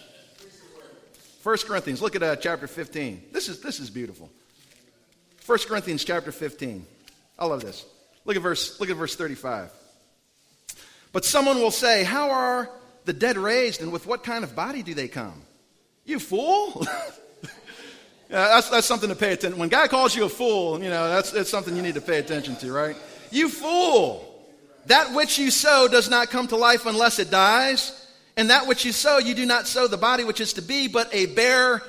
First Corinthians. Look at uh, chapter fifteen. This is this is beautiful. First Corinthians chapter fifteen. I love this. Look at verse, look at verse thirty-five. But someone will say, how are the dead raised, and with what kind of body do they come? You fool. yeah, that's, that's something to pay attention. When God calls you a fool, you know, that's, that's something you need to pay attention to, right? You fool. That which you sow does not come to life unless it dies. And that which you sow, you do not sow the body which is to be, but a bare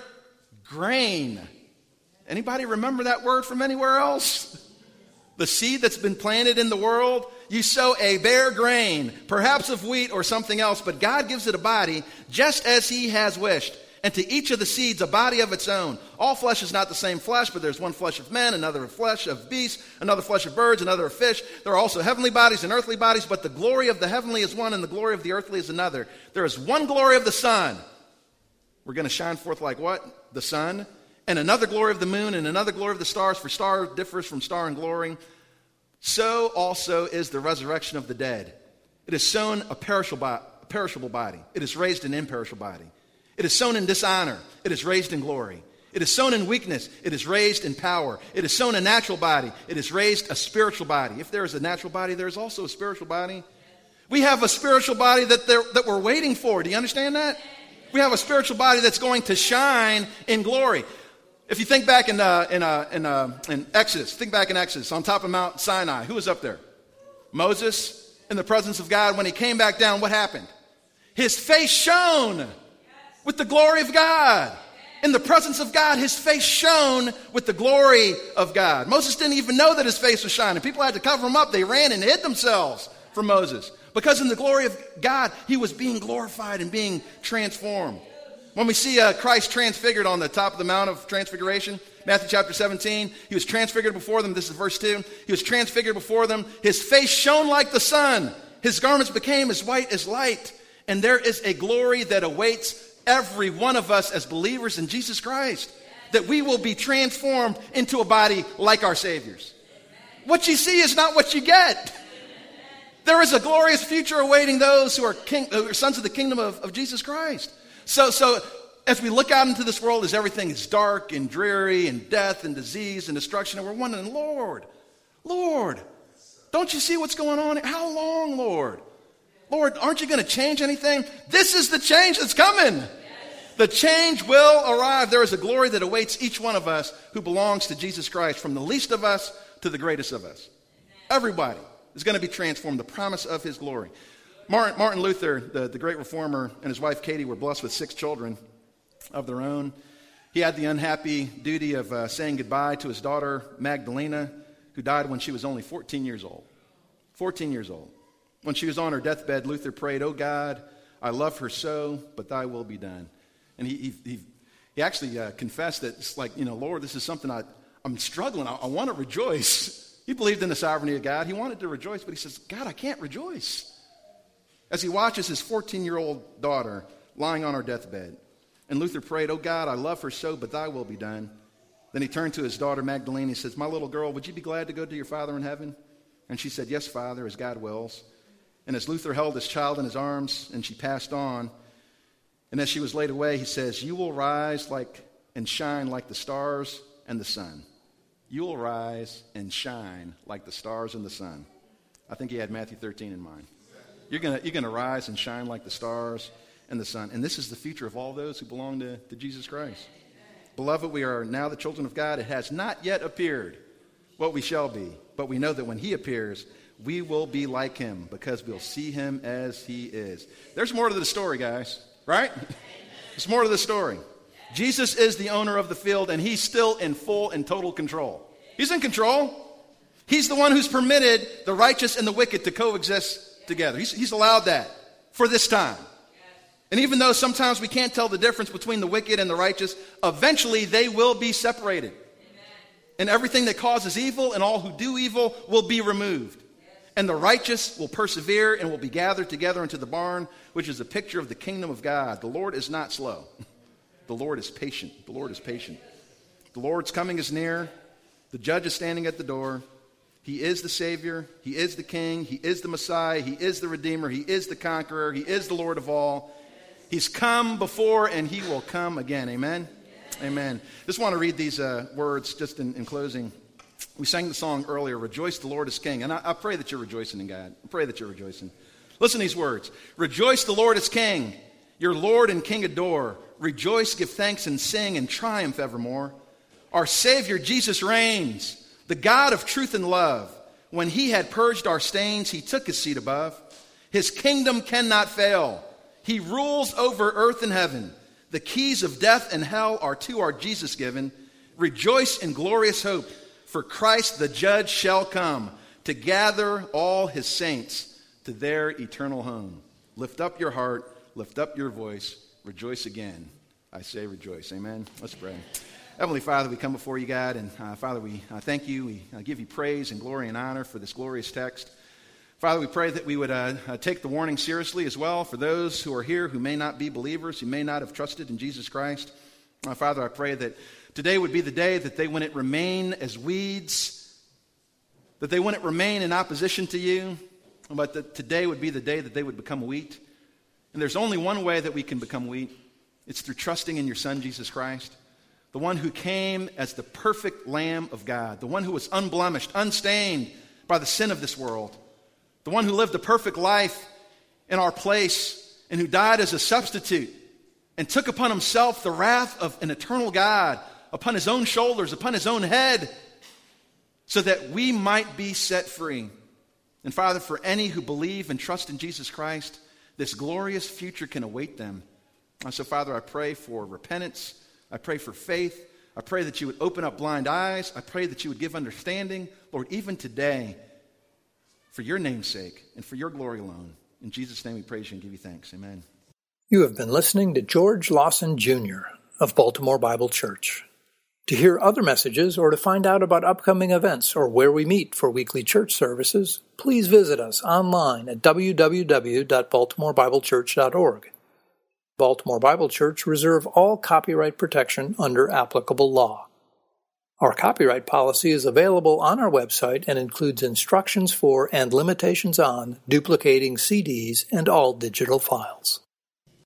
grain. Anybody remember that word from anywhere else? The seed that's been planted in the world, you sow a bare grain, perhaps of wheat or something else, but God gives it a body just as he has wished. And to each of the seeds a body of its own. All flesh is not the same flesh, but there's one flesh of men, another flesh of beasts, another flesh of birds, another of fish. There are also heavenly bodies and earthly bodies, but the glory of the heavenly is one and the glory of the earthly is another. There is one glory of the sun. We're going to shine forth like what? The sun. And another glory of the moon, and another glory of the stars, for star differs from star in glory. So also is the resurrection of the dead. It is sown a perishable, a perishable body. It is raised an imperishable body. It is sown in dishonor. It is raised in glory. It is sown in weakness. It is raised in power. It is sown a natural body. It is raised a spiritual body. If there is a natural body, there is also a spiritual body. We have a spiritual body that, that we're waiting for. Do you understand that? We have a spiritual body that's going to shine in glory. If you think back in, uh, in, uh, in, uh, in Exodus, think back in Exodus, on top of Mount Sinai, who was up there? Moses, in the presence of God. When he came back down, what happened? His face shone with the glory of God. In the presence of God, his face shone with the glory of God. Moses didn't even know that his face was shining. People had to cover him up. They ran and hid themselves from Moses. Because in the glory of God, he was being glorified and being transformed. When we see uh, Christ transfigured on the top of the Mount of Transfiguration, Matthew chapter seventeen, he was transfigured before them. This is verse two. He was transfigured before them. His face shone like the sun. His garments became as white as light. And there is a glory that awaits every one of us as believers in Jesus Christ, that we will be transformed into a body like our Savior's. What you see is not what you get. There is a glorious future awaiting those who are, king, who are sons of the kingdom of, of Jesus Christ. So, so as we look out into this world, as everything is dark and dreary and death and disease and destruction, and we're wondering, Lord, Lord, don't you see what's going on? How long, Lord? Lord, aren't you going to change anything? This is the change that's coming. Yes. The change will arrive. There is a glory that awaits each one of us who belongs to Jesus Christ, from the least of us to the greatest of us. Amen. Everybody is going to be transformed. The promise of his glory. Martin, Martin Luther, the, the great reformer, and his wife Katie were blessed with six children of their own. He had the unhappy duty of uh, saying goodbye to his daughter Magdalena, who died when she was only fourteen years old. fourteen years old. When she was on her deathbed, Luther prayed, "Oh God, I love her so, but thy will be done." And he he he, he actually uh, confessed that it's like, you know, Lord, this is something I, I'm struggling. I, I want to rejoice. He believed in the sovereignty of God. He wanted to rejoice, but he says, God, I can't rejoice. As he watches his fourteen-year-old daughter lying on her deathbed. And Luther prayed, "Oh God, I love her so, but thy will be done." Then he turned to his daughter Magdalene. He says, "My little girl, would you be glad to go to your Father in heaven?" And she said, "Yes, Father, as God wills." And as Luther held his child in his arms and she passed on, and as she was laid away, he says, "You will rise like and shine like the stars and the sun." You will rise and shine like the stars and the sun. I think he had Matthew thirteen in mind. You're going you're gonna rise and shine like the stars and the sun. And this is the future of all those who belong to, to Jesus Christ. Beloved, we are now the children of God. It has not yet appeared what we shall be, but we know that when he appears, we will be like him, because we'll see him as he is. There's more to the story, guys, right? There's more to the story. Jesus is the owner of the field, and he's still in full and total control. He's in control. He's the one who's permitted the righteous and the wicked to coexist together. He's, he's allowed that for this time. And even though sometimes we can't tell the difference between the wicked and the righteous, eventually they will be separated. And everything that causes evil and all who do evil will be removed. And the righteous will persevere and will be gathered together into the barn, which is a picture of the kingdom of God. The Lord is not slow. The Lord is patient. The Lord is patient. The Lord's coming is near. The judge is standing at the door. He is the Savior. He is the King. He is the Messiah. He is the Redeemer. He is the Conqueror. He is the Lord of all. He's come before and he will come again. Amen? Amen. Just want to read these uh, words just in, in closing. We sang the song earlier, "Rejoice, the Lord is King." And I, I pray that you're rejoicing in God. I pray that you're rejoicing. Listen to these words. "Rejoice, the Lord is King. Your Lord and King adore. Rejoice, give thanks, and sing, and triumph evermore. Our Savior Jesus reigns, the God of truth and love. When he had purged our stains, he took his seat above. His kingdom cannot fail. He rules over earth and heaven. The keys of death and hell are to our Jesus given. Rejoice in glorious hope, for Christ the judge shall come to gather all his saints to their eternal home. Lift up your heart, lift up your voice, rejoice again. I say rejoice." Amen. Let's pray. Heavenly Father, we come before you, God, and uh, Father, we uh, thank you. We uh, give you praise and glory and honor for this glorious text. Father, we pray that we would uh, uh, take the warning seriously as well for those who are here who may not be believers, who may not have trusted in Jesus Christ. Uh, Father, I pray that today would be the day that they wouldn't remain as weeds, that they wouldn't remain in opposition to you, but that today would be the day that they would become wheat. And there's only one way that we can become wheat. It's through trusting in your Son, Jesus Christ, the one who came as the perfect Lamb of God, the one who was unblemished, unstained by the sin of this world, the one who lived a perfect life in our place and who died as a substitute and took upon himself the wrath of an eternal God upon his own shoulders, upon his own head, so that we might be set free. And Father, for any who believe and trust in Jesus Christ, this glorious future can await them. So Father, I pray for repentance. I pray for faith. I pray that you would open up blind eyes. I pray that you would give understanding. Lord, even today, for your name's sake and for your glory alone. In Jesus' name we praise you and give you thanks. Amen. You have been listening to George Lawson Junior of Baltimore Bible Church. To hear other messages or to find out about upcoming events or where we meet for weekly church services, please visit us online at w w w dot baltimore bible church dot org. Baltimore Bible Church reserve all copyright protection under applicable law. Our copyright policy is available on our website and includes instructions for and limitations on duplicating C Ds and all digital files.